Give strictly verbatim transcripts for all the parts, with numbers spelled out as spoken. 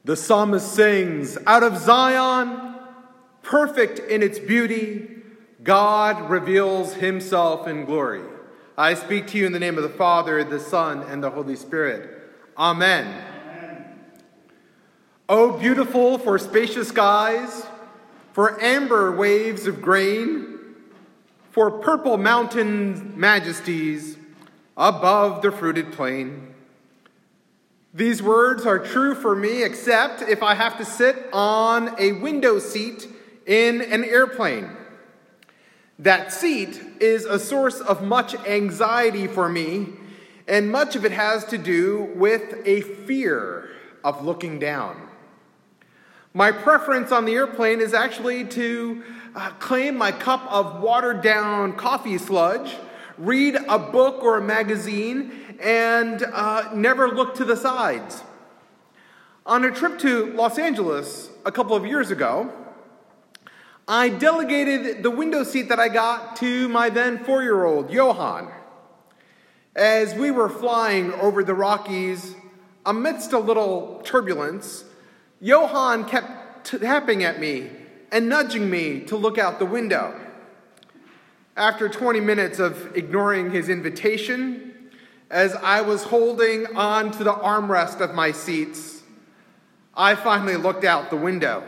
The psalmist sings, "Out of Zion, perfect in its beauty, God reveals himself in glory." I speak to you in the name of the Father, the Son, and the Holy Spirit. Amen. Amen. Oh, beautiful for spacious skies, for amber waves of grain, for purple mountain majesties above the fruited plain. These words are true for me, except if I have to sit on a window seat in an airplane. That seat is a source of much anxiety for me, and much of it has to do with a fear of looking down. My preference on the airplane is actually to uh, claim my cup of watered-down coffee sludge, read a book or a magazine, and uh, never look to the sides. On a trip to Los Angeles a couple of years ago, I delegated the window seat that I got to my then four-year-old, Johan. As we were flying over the Rockies, amidst a little turbulence, Johan kept tapping at me and nudging me to look out the window. After twenty minutes of ignoring his invitation, as I was holding on to the armrest of my seats, I finally looked out the window.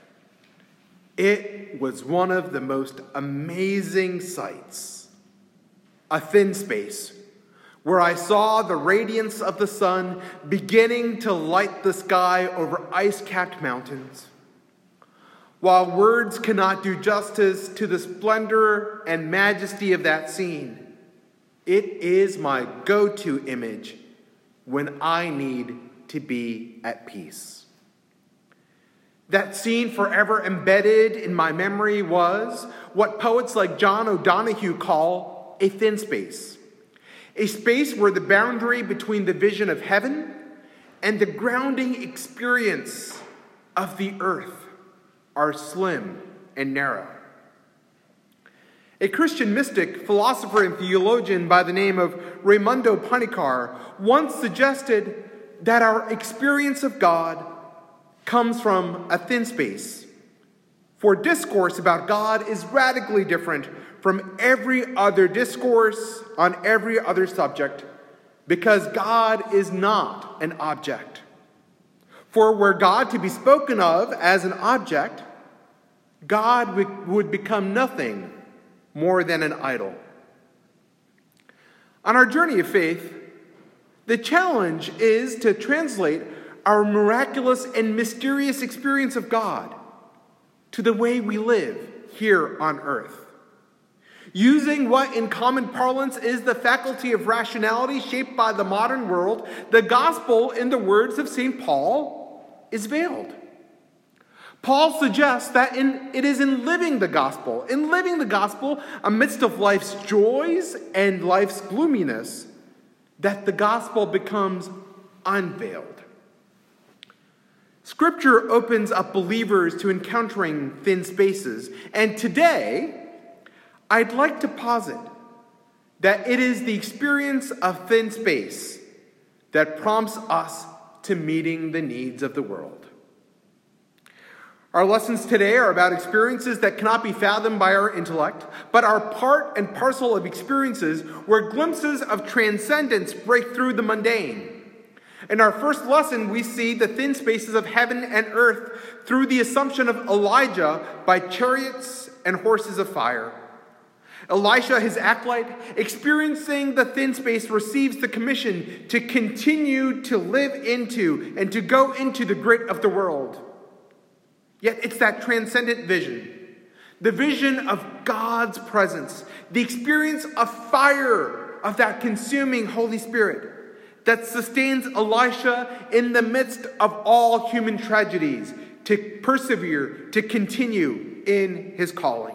It was one of the most amazing sights. A thin space where I saw the radiance of the sun beginning to light the sky over ice-capped mountains. While words cannot do justice to the splendor and majesty of that scene, it is my go-to image when I need to be at peace. That scene forever embedded in my memory was what poets like John O'Donohue call a thin space. A space where the boundary between the vision of heaven and the grounding experience of the earth are slim and narrow. A Christian mystic, philosopher, and theologian by the name of Raimundo Panikkar once suggested that our experience of God comes from a thin space. For discourse about God is radically different from every other discourse on every other subject, because God is not an object. For were God to be spoken of as an object, God would become nothing more than an idol. On our journey of faith, the challenge is to translate our miraculous and mysterious experience of God to the way we live here on earth. Using what in common parlance is the faculty of rationality shaped by the modern world, the gospel, in the words of Saint Paul, is veiled. Paul suggests that in, it is in living the gospel, in living the gospel amidst of life's joys and life's gloominess, that the gospel becomes unveiled. Scripture opens up believers to encountering thin spaces, and today, I'd like to posit that it is the experience of thin space that prompts us to meeting the needs of the world. Our lessons today are about experiences that cannot be fathomed by our intellect, but are part and parcel of experiences where glimpses of transcendence break through the mundane. In our first lesson, we see the thin spaces of heaven and earth through the assumption of Elijah by chariots and horses of fire. Elisha, his acolyte, experiencing the thin space, receives the commission to continue to live into and to go into the grit of the world. Yet it's that transcendent vision, the vision of God's presence, the experience of fire of that consuming Holy Spirit that sustains Elisha in the midst of all human tragedies to persevere, to continue in his calling.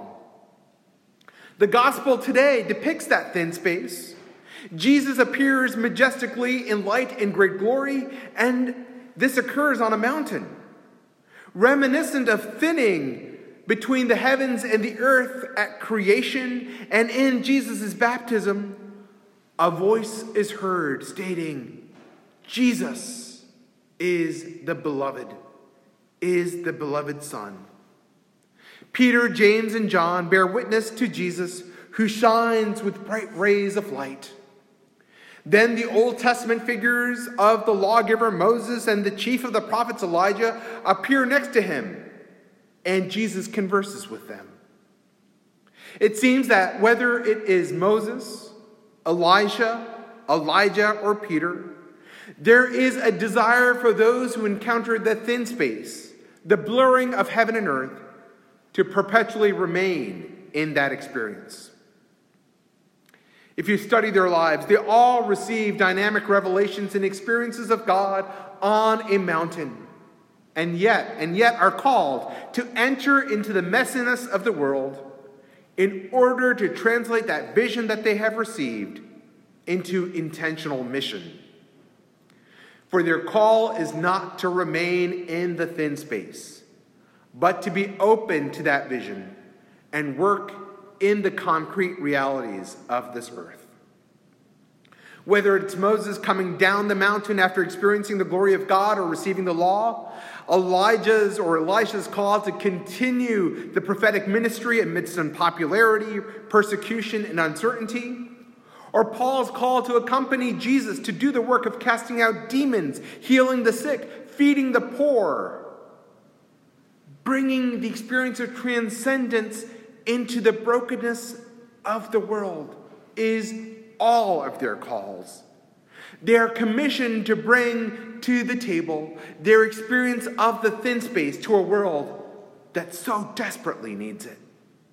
The gospel today depicts that thin space. Jesus appears majestically in light and great glory, and this occurs on a mountain. Reminiscent of thinning between the heavens and the earth at creation and in Jesus' baptism, a voice is heard stating, "Jesus is the beloved. is the beloved Son. Peter, James, and John bear witness to Jesus, who shines with bright rays of light. Then the Old Testament figures of the lawgiver Moses and the chief of the prophets Elijah appear next to him, and Jesus converses with them. It seems that whether it is Moses, Elijah, Elijah, or Peter, there is a desire for those who encounter the thin space, the blurring of heaven and earth, to perpetually remain in that experience. If you study their lives, they all receive dynamic revelations and experiences of God on a mountain, and yet, and yet are called to enter into the messiness of the world in order to translate that vision that they have received into intentional mission. For their call is not to remain in the thin space, but to be open to that vision and work in the concrete realities of this earth. Whether it's Moses coming down the mountain after experiencing the glory of God or receiving the law, Elijah's or Elisha's call to continue the prophetic ministry amidst unpopularity, persecution, and uncertainty, or Paul's call to accompany Jesus to do the work of casting out demons, healing the sick, feeding the poor, bringing the experience of transcendence into the brokenness of the world, is all of their calls. They are commissioned to bring to the table their experience of the thin space to a world that so desperately needs it.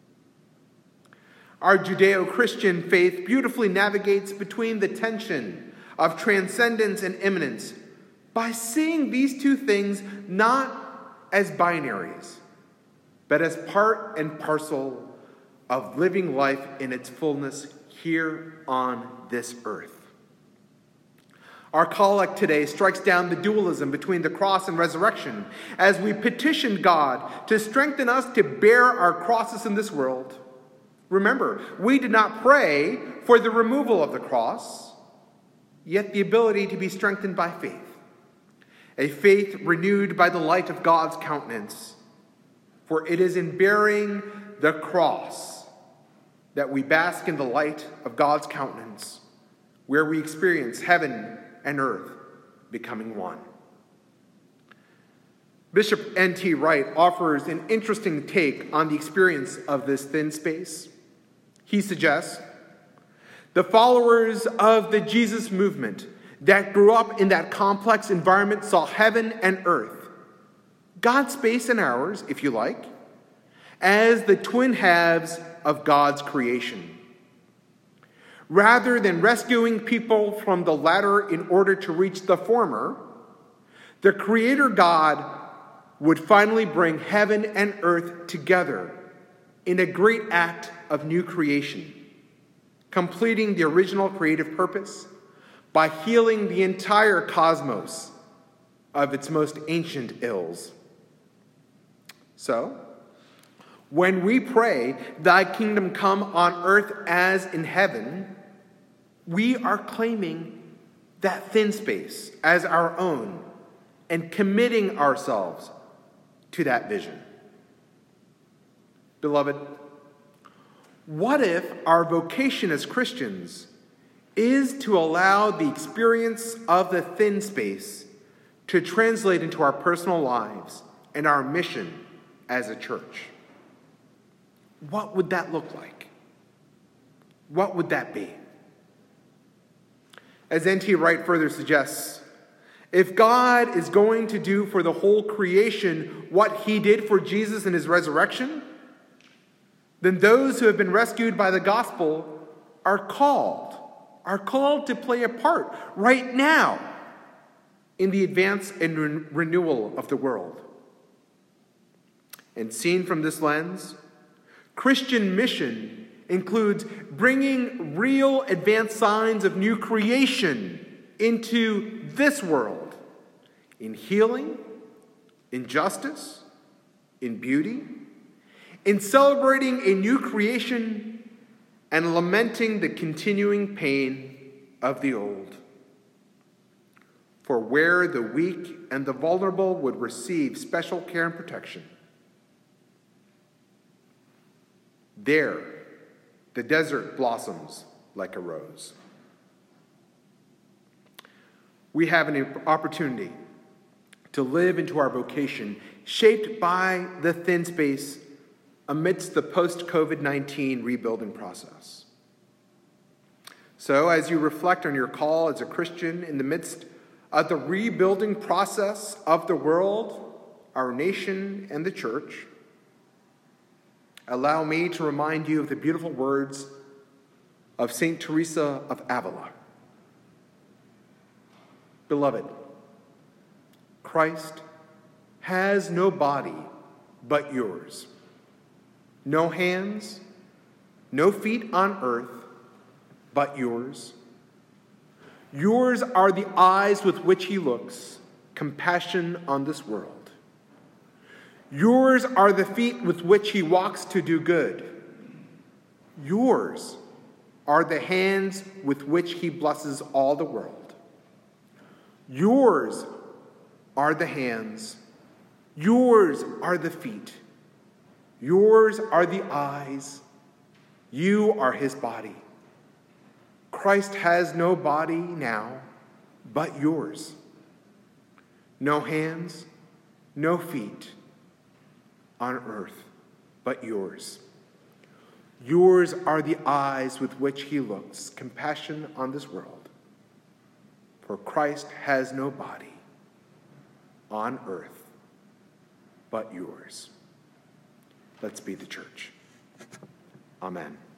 Our Judeo-Christian faith beautifully navigates between the tension of transcendence and immanence by seeing these two things not as binaries, but as part and parcel of living life in its fullness here on this earth. Our collect today strikes down the dualism between the cross and resurrection as we petition God to strengthen us to bear our crosses in this world. Remember, we did not pray for the removal of the cross, yet the ability to be strengthened by faith, a faith renewed by the light of God's countenance. For it is in bearing the cross that we bask in the light of God's countenance, where we experience heaven and earth becoming one. Bishop N T Wright offers an interesting take on the experience of this thin space. He suggests the followers of the Jesus movement that grew up in that complex environment saw heaven and earth, God's space and ours, if you like, as the twin halves of God's creation. Rather than rescuing people from the latter in order to reach the former, the Creator God would finally bring heaven and earth together in a great act of new creation, completing the original creative purpose by healing the entire cosmos of its most ancient ills. So, when we pray, "Thy kingdom come on earth as in heaven," we are claiming that thin space as our own and committing ourselves to that vision. Beloved, what if our vocation as Christians is to allow the experience of the thin space to translate into our personal lives and our mission as a church? What would that look like? What would that be? As N T Wright further suggests, if God is going to do for the whole creation what he did for Jesus in his resurrection, then those who have been rescued by the gospel are called, are called to play a part right now in the advance and re- renewal of the world. And seen from this lens, Christian mission includes bringing real advanced signs of new creation into this world in healing, in justice, in beauty, in celebrating a new creation and lamenting the continuing pain of the old. for where the weak and the vulnerable would receive special care and protection, there the desert blossoms like a rose. We have an opportunity to live into our vocation, shaped by the thin space amidst the post-COVID nineteen rebuilding process. So as you reflect on your call as a Christian in the midst of the rebuilding process of the world, our nation, and the church, allow me to remind you of the beautiful words of Saint Teresa of Avila. Beloved, Christ has no body but yours, no hands, no feet on earth but yours. Yours are the eyes with which he looks, compassion on this world. Yours are the feet with which he walks to do good. Yours are the hands with which he blesses all the world. Yours are the hands. Yours are the feet. Yours are the eyes. You are his body. Christ has no body now but yours. No hands, no feet on earth but yours. Yours are the eyes with which he looks, compassion on this world. For Christ has no body on earth but yours. Let's be the church. Amen.